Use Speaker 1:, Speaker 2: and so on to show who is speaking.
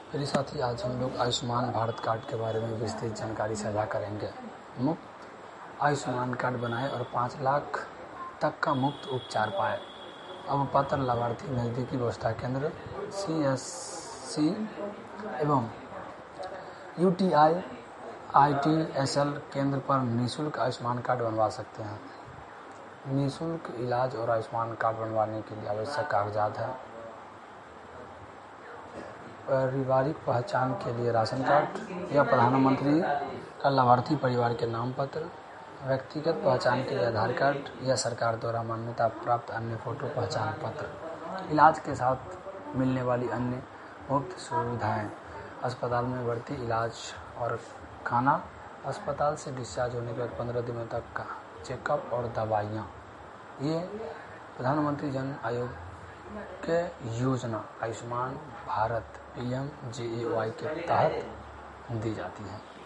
Speaker 1: मेरे साथी, आज हम लोग आयुष्मान भारत कार्ड के बारे में विस्तृत जानकारी साझा करेंगे। मुफ्त आयुष्मान कार्ड बनाएं और 5 लाख तक का मुफ्त उपचार पाएं। अब पात्र लाभार्थी नज़दीकी व्यवस्था केंद्र, CSC एवं UTI ITSL केंद्र पर निःशुल्क आयुष्मान कार्ड बनवा सकते हैं। निःशुल्क इलाज और आयुष्मान कार्ड बनवाने के लिए आवश्यक कागजात हैं: पारिवारिक पहचान के लिए राशन कार्ड या प्रधानमंत्री का लाभार्थी परिवार के नाम पत्र, व्यक्तिगत पहचान के लिए आधार कार्ड या सरकार द्वारा मान्यता प्राप्त अन्य फोटो पहचान पत्र। इलाज के साथ मिलने वाली अन्य मुफ्त सुविधाएं: अस्पताल में भर्ती, इलाज और खाना, अस्पताल से डिस्चार्ज होने के बाद 15 दिनों तक का चेकअप और दवाइयाँ। ये प्रधानमंत्री जन आरोग्य योजना आयुष्मान भारत PMJAY के तहत दी जाती है।